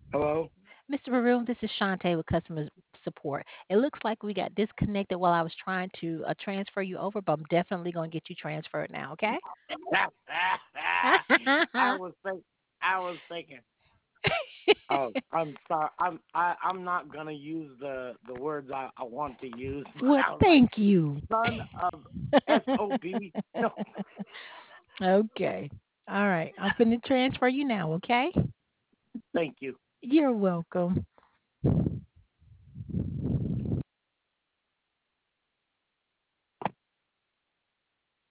Hello? Mr. Maroon, this is Shantae with customer support. It looks like we got disconnected while I was trying to transfer you over, but I'm definitely going to get you transferred now, okay? I was think I was thinking. Oh, I'm sorry. I'm not gonna use the words I want to use, but Well, I was like, thank you. son of SOB. No, Okay. All right. I'm going to transfer you now, okay? thank you. You're welcome.